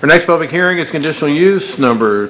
Our next public hearing is conditional use number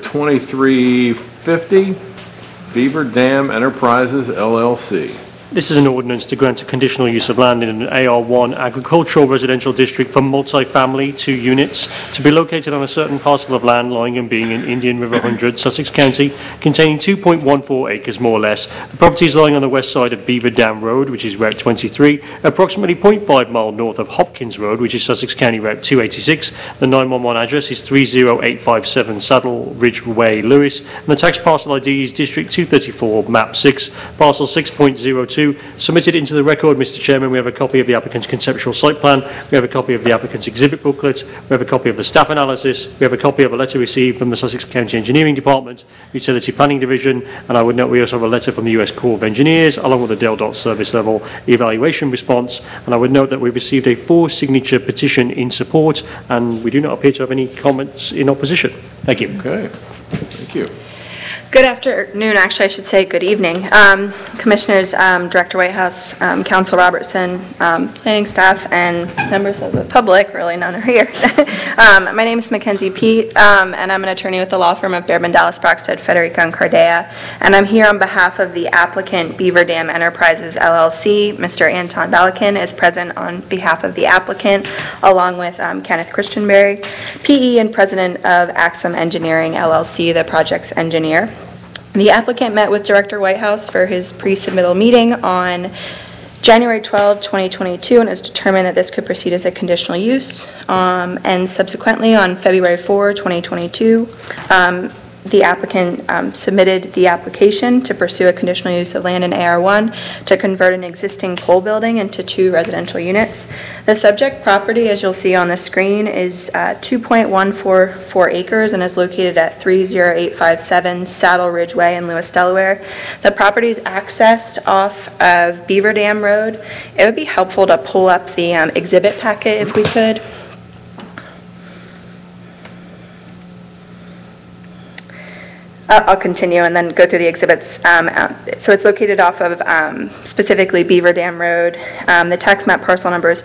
2350, Beaver Dam Enterprises, LLC. This is an ordinance to grant a conditional use of land in an AR1 agricultural residential district for multi-family 2 units to be located on a certain parcel of land lying and being in Indian River 100, Sussex County, containing 2.14 acres more or less. The property is lying on the west side of Beaver Dam Road, which is Route 23, approximately 0.5 mile north of Hopkins Road, which is Sussex County Route 286. The 911 address is 30857 Saddle Ridge Way, Lewis, and the tax parcel ID is District 234, Map 6, Parcel 6.02. Submitted into the record, Mr. Chairman, we have a copy of the applicant's conceptual site plan, we have a copy of the applicant's exhibit booklet, we have a copy of the staff analysis, we have a copy of a letter received from the Sussex County Engineering Department, Utility Planning Division, and I would note we also have a letter from the US Corps of Engineers, along with the Dale service level evaluation response, and I would note that we received a 4-signature petition in support, and we do not appear to have any comments in opposition. Thank you. Okay, thank you. Good afternoon, actually I should say good evening. Commissioners, Director Whitehouse, Council Robertson, planning staff, and members of the public, really none are here. My name is Mackenzie Pete, and I'm an attorney with the law firm of Behrman, Dallas, Brockstead, Federico, and Cardea, and I'm here on behalf of the applicant Beaver Dam Enterprises, LLC. Mr. Anton Balakin is present on behalf of the applicant, along with Kenneth Christianberry, PE and president of Axum Engineering, LLC, the project's engineer. The applicant met with Director Whitehouse for his pre-submittal meeting on January 12, 2022, and has determined that this could proceed as a conditional use. And subsequently, on February 4, 2022, the applicant submitted the application to pursue a conditional use of land in AR1 to convert an existing pole building into 2 residential units. The subject property, as you'll see on the screen, is 2.144 acres and is located at 30857 Saddle Ridge Way in Lewis, Delaware. The property is accessed off of Beaver Dam Road. It would be helpful to pull up the exhibit packet if we could. I'll continue and then go through the exhibits. So it's located off of specifically Beaver Dam Road. The tax map parcel number is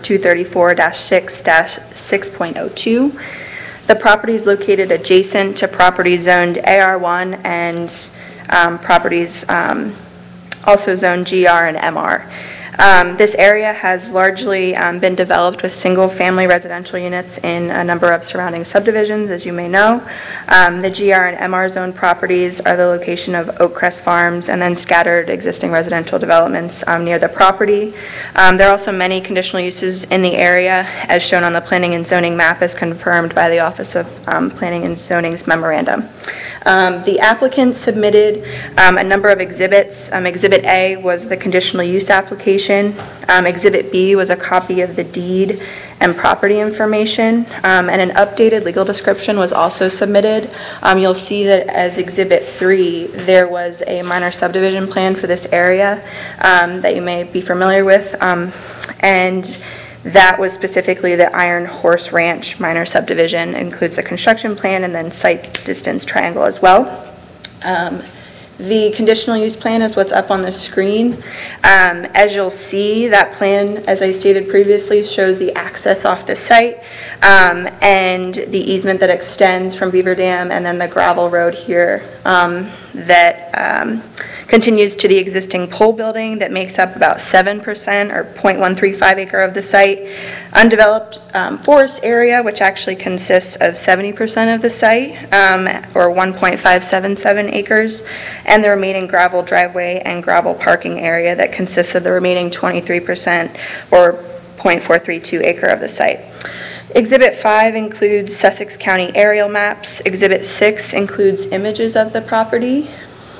234-6-6.02. The property is located adjacent to properties zoned AR1 and properties also zoned GR and MR. This area has largely been developed with single-family residential units in a number of surrounding subdivisions, as you may know. The GR and MR zone properties are the location of Oakcrest Farms and then scattered existing residential developments near the property. There are also many conditional uses in the area, as shown on the Planning and Zoning map as confirmed by the Office of Planning and Zoning's memorandum. The applicant submitted a number of exhibits. Exhibit A was the conditional use application. Exhibit B was a copy of the deed and property information, and an updated legal description was also submitted. You'll see that as Exhibit 3, there was a minor subdivision plan for this area that you may be familiar with, and that was specifically the Iron Horse Ranch minor subdivision. It includes the construction plan and then site distance triangle as well. The conditional use plan is what's up on the screen. As you'll see, that plan, as I stated previously, shows the access off the site and the easement that extends from Beaver Dam and then the gravel road here that continues to the existing pole building that makes up about 7% or 0.135 acre of the site. Undeveloped forest area, which actually consists of 70% of the site, or 1.577 acres, and the remaining gravel driveway and gravel parking area that consists of the remaining 23% or 0.432 acre of the site. Exhibit 5 includes Sussex County aerial maps. Exhibit 6 includes images of the property.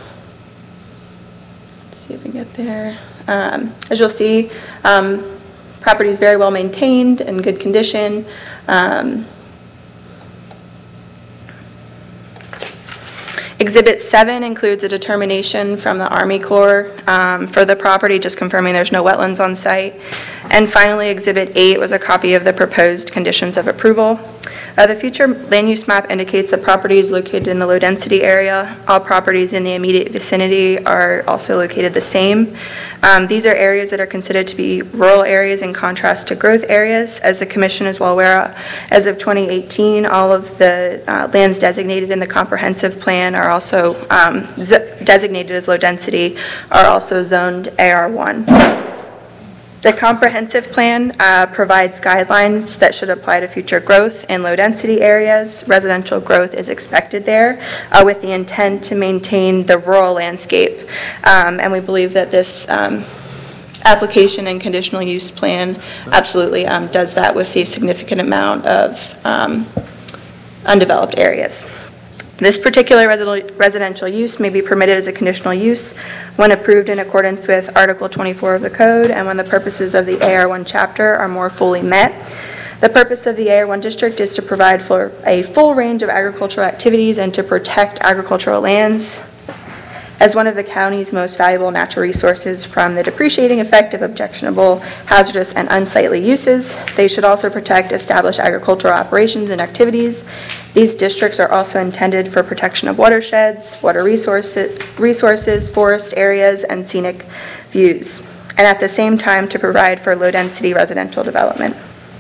Let's see if we get there. As you'll see, property is very well maintained, in good condition. Exhibit 7 includes a determination from the Army Corps for the property, just confirming there's no wetlands on site. And finally, Exhibit 8 was a copy of the proposed conditions of approval. The future land use map indicates that properties located in the low-density area, all properties in the immediate vicinity are also located the same. These are areas that are considered to be rural areas in contrast to growth areas. As the Commission is well aware, as of 2018, all of the lands designated in the comprehensive plan are also designated as low density, are also zoned AR1. The comprehensive plan provides guidelines that should apply to future growth in low-density areas. Residential growth is expected there with the intent to maintain the rural landscape. And we believe that this application and conditional use plan absolutely does that with the significant amount of undeveloped areas. This particular residential use may be permitted as a conditional use when approved in accordance with Article 24 of the Code and when the purposes of the AR1 chapter are more fully met. The purpose of the AR1 district is to provide for a full range of agricultural activities and to protect agricultural lands as one of the county's most valuable natural resources from the depreciating effect of objectionable, hazardous, and unsightly uses. They should also protect established agricultural operations and activities. These districts are also intended for protection of watersheds, water resources, forest areas, and scenic views, and at the same time to provide for low-density residential development.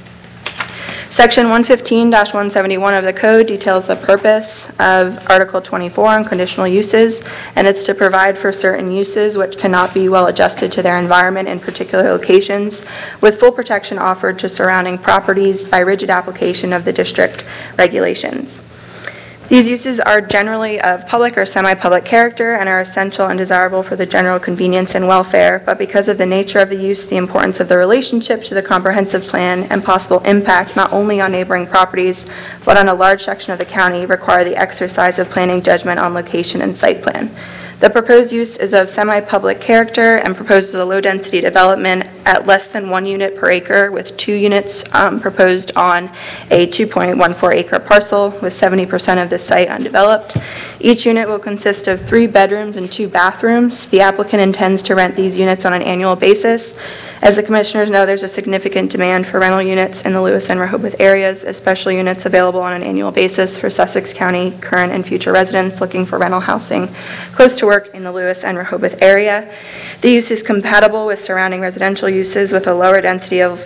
Section 115-171 of the Code details the purpose of Article 24 on conditional uses, and it's to provide for certain uses which cannot be well adjusted to their environment in particular locations, with full protection offered to surrounding properties by rigid application of the district regulations. These uses are generally of public or semi-public character and are essential and desirable for the general convenience and welfare, but because of the nature of the use, the importance of the relationship to the comprehensive plan, and possible impact not only on neighboring properties, but on a large section of the county, require the exercise of planning judgment on location and site plan. The proposed use is of semi-public character and proposes a low-density development at less than 1 unit per acre, with 2 units proposed on a 2.14 acre parcel with 70% of the site undeveloped. Each unit will consist of 3 bedrooms and 2 bathrooms. The applicant intends to rent these units on an annual basis. As the commissioners know, there's a significant demand for rental units in the Lewis and Rehoboth areas, especially units available on an annual basis for Sussex County current and future residents looking for rental housing close to work in the Lewis and Rehoboth area. The use is compatible with surrounding residential uses with a lower density of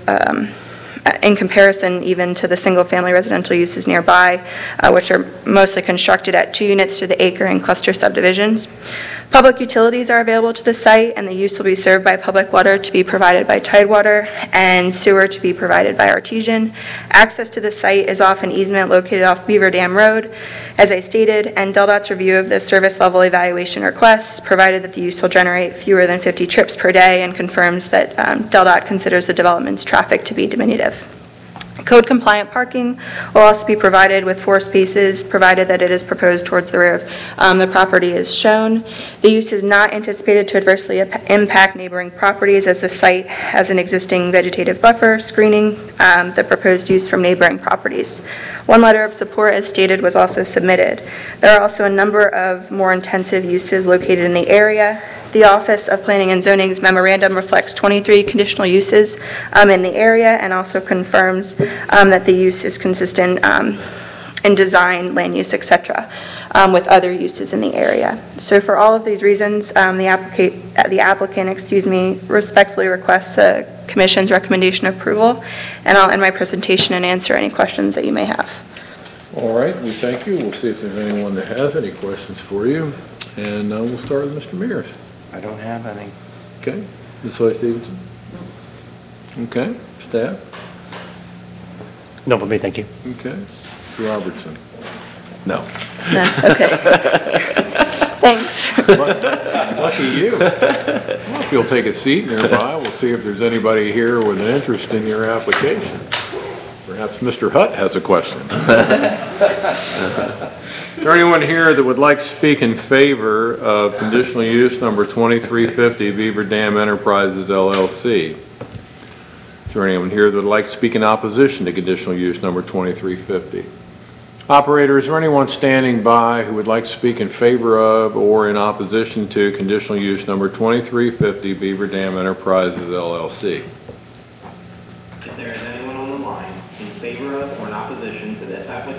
in comparison even to the single-family residential uses nearby, which are mostly constructed at 2 units to the acre in cluster subdivisions. Public utilities are available to the site, and the use will be served by public water to be provided by Tidewater and sewer to be provided by Artesian. Access to the site is off an easement located off Beaver Dam Road, as I stated, and DelDOT's review of the service level evaluation requests provided that the use will generate fewer than 50 trips per day and confirms that DelDOT considers the development's traffic to be diminutive. Code-compliant parking will also be provided with 4 spaces, provided that it is proposed towards the rear of the property as shown. The use is not anticipated to adversely impact neighboring properties, as the site has an existing vegetative buffer screening the proposed use from neighboring properties. 1 letter of support, as stated, was also submitted. There are also a number of more intensive uses located in the area. The Office of Planning and Zoning's memorandum reflects 23 conditional uses in the area and also confirms that the use is consistent in design, land use, etc., with other uses in the area. So for all of these reasons, the applicant, respectfully requests the Commission's recommendation of approval, and I'll end my presentation and answer any questions that you may have. All right, we thank you. We'll see if there's anyone that has any questions for you, and we'll start with Mr. Mears. I don't have any. Okay. Ms. Hoy Stevenson? Okay. Staff? Not for me, thank you. Okay. Mr. Robertson? No. No, okay. Thanks. Lucky you. Well, if you'll take a seat nearby, we'll see if there's anybody here with an interest in your application. Perhaps Mr. Hutt has a question. Is there anyone here that would like to speak in favor of conditional use number 2350 Beaver Dam Enterprises LLC? Is there anyone here that would like to speak in opposition to conditional use number 2350? Operator, is there anyone standing by who would like to speak in favor of or in opposition to conditional use number 2350 Beaver Dam Enterprises LLC? If there is anyone on the line in favor of or in opposition to this application,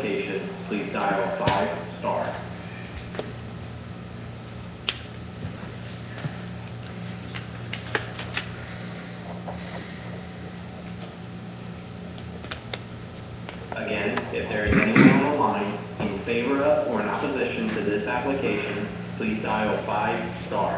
please dial 5*. Again, if there is anyone on the line in favor of or in opposition to this application, please dial 5*.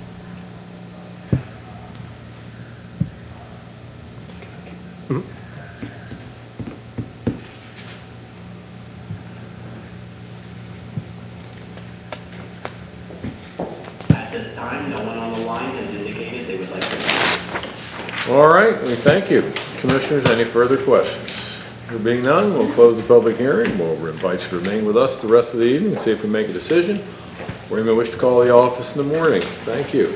At this time, no one on the line has indicated they would like to. All right, we thank you. Commissioners, any further questions? There being none, we'll close the public hearing. We'll invite you to remain with us the rest of the evening and see if we make a decision, or you may wish to call the office in the morning. Thank you.